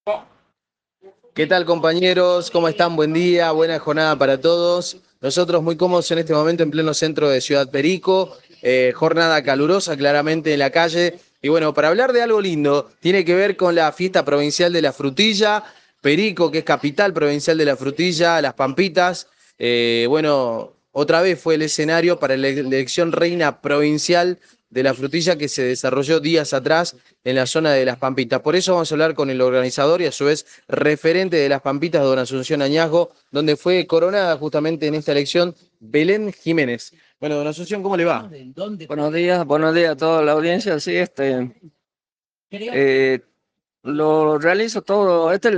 ¿Qué tal, compañeros? ¿Cómo están? Buen día, buena jornada para todos. Nosotros muy cómodos en este momento en pleno centro de Ciudad Perico, jornada calurosa claramente en la calle. Y bueno, para hablar de algo lindo, tiene que ver con la fiesta provincial de la frutilla, Perico, que es capital provincial de la frutilla, Las Pampitas. Bueno, otra vez fue el escenario para la elección reina provincial de la frutilla que se desarrolló días atrás en la zona de Las Pampitas. Por eso vamos a hablar con el organizador y a su vez referente de Las Pampitas, don Asunción Añasgo, donde fue coronada justamente en esta elección Belén Jiménez. Bueno, don Asunción, ¿cómo le va? Buenos días a toda la audiencia. Sí, eh, lo realizo todo. Esta es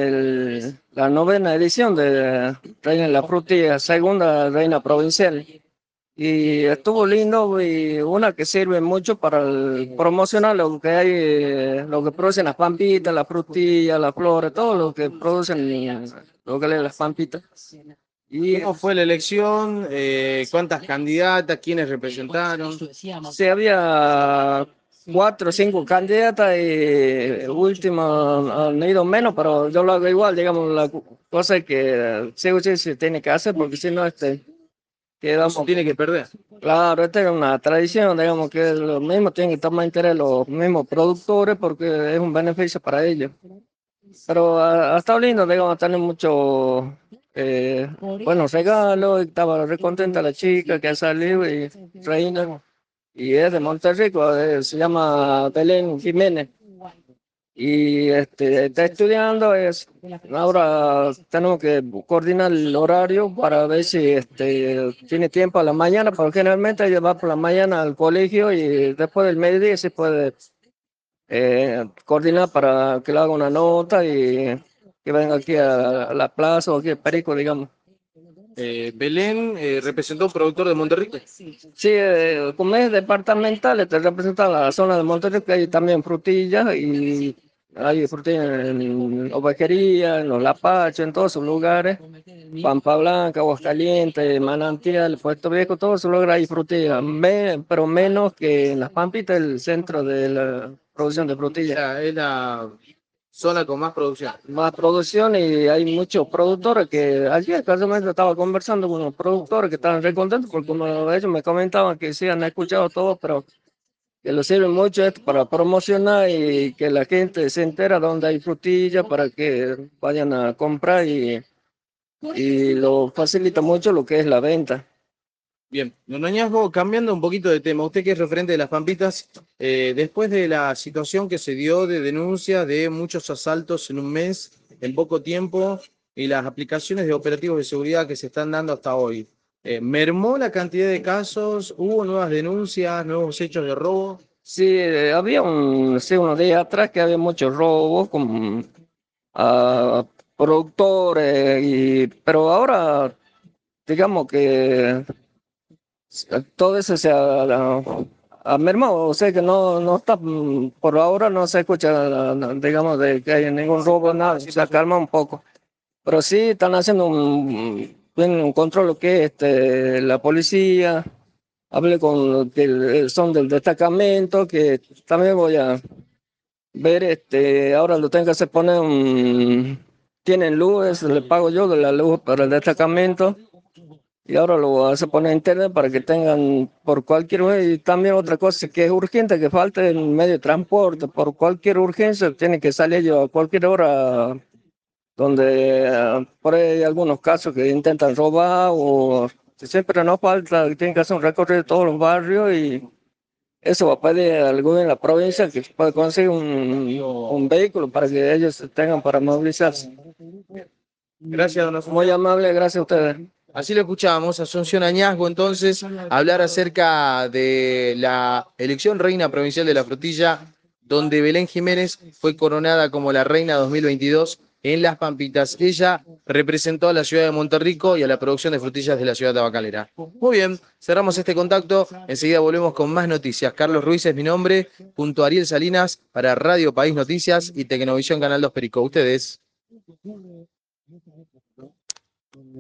la novena edición de Reina de la Frutilla, segunda reina provincial. Y estuvo lindo y una que sirve mucho para promocionar lo que hay, lo que producen las pampitas, las frutillas, las flores, todo lo que producen, lo que es las pampitas. Y ¿Cómo fue la elección? ¿Cuántas candidatas? ¿Quiénes representaron? sí, había cuatro o cinco candidatas y último han ido menos, pero yo lo hago igual, digamos, la cosa es que sí o sí se tiene que hacer porque si no, No se quedamos. tiene que perder. Claro, esta es una tradición, digamos que los mismos tienen que tomar interés los mismos productores porque es un beneficio para ellos. Pero ha estado lindo, digamos, tener muchos buenos regalos, y estaba re contenta la chica que ha salido y reina, y es de Monterrico, se llama Belén Jiménez. Y está estudiando, ahora tenemos que coordinar el horario para ver si tiene tiempo a la mañana, porque generalmente ella va por la mañana al colegio y después del mediodía se puede coordinar para que le haga una nota y que venga aquí a la plaza o aquí a Perico, digamos. Belén representó a un productor de Monterrey. Sí, como es departamental, te representa la zona de Monterrey, que hay también frutillas y hay frutillas en ovejería, en los lapachos, en todos sus lugares. Pampa Blanca, Aguascalientes, Manantial, Puerto Viejo, todos sus lugares hay frutillas, pero menos que en Las Pampitas, el centro de la producción de frutillas. Es la zona con más producción. Más producción y hay muchos productores que ayer casualmente estaba conversando con unos productores que estaban re contentos porque como ellos me comentaban que sí han escuchado todo, pero que lo sirve mucho esto para promocionar y que la gente se entera dónde hay frutillas para que vayan a comprar y lo facilita mucho lo que es la venta. Bien, don Añasgo, cambiando un poquito de tema, usted que es referente de las Pampitas, después de la situación que se dio de denuncia de muchos asaltos en un mes, en poco tiempo, y las aplicaciones de operativos de seguridad que se están dando hasta hoy, ¿mermó la cantidad de casos? ¿Hubo nuevas denuncias, nuevos hechos de robo? Sí, había sí, unos días atrás que había muchos robos con a productores, pero ahora digamos que todo eso ha mermado, o sea que no está, por ahora no se escucha, digamos, de que haya ningún robo, nada, se calma un poco. Pero sí están haciendo un control lo que es la policía, hablé con los que son del destacamento, que también voy a ver, ahora lo tengo que hacer poner tienen luz, le pago yo de la luz para el destacamento. Y ahora lo voy a hacer poner en internet para que tengan por cualquier medio. Y también otra cosa que es urgente, que falte el medio de transporte. Por cualquier urgencia, tienen que salir ellos a cualquier hora, donde por ahí hay algunos casos que intentan robar o siempre no falta, tienen que hacer un recorrido de todos los barrios y eso va a pedir al gobierno de la provincia que pueda conseguir un vehículo para que ellos tengan para movilizarse. Gracias, don Muy Asunción. amable, gracias a ustedes. Así lo escuchábamos, Asunción Añasgo, entonces, hablar acerca de la elección reina provincial de la frutilla, donde Belén Jiménez fue coronada como la reina 2022 en Las Pampitas. Ella representó a la ciudad de Monterrico y a la producción de frutillas de la ciudad tabacalera. Muy bien, cerramos este contacto, enseguida volvemos con más noticias. Carlos Ruiz es mi nombre, junto a Ariel Salinas para Radio País Noticias y Tecnovisión Canal 2 Perico. Ustedes.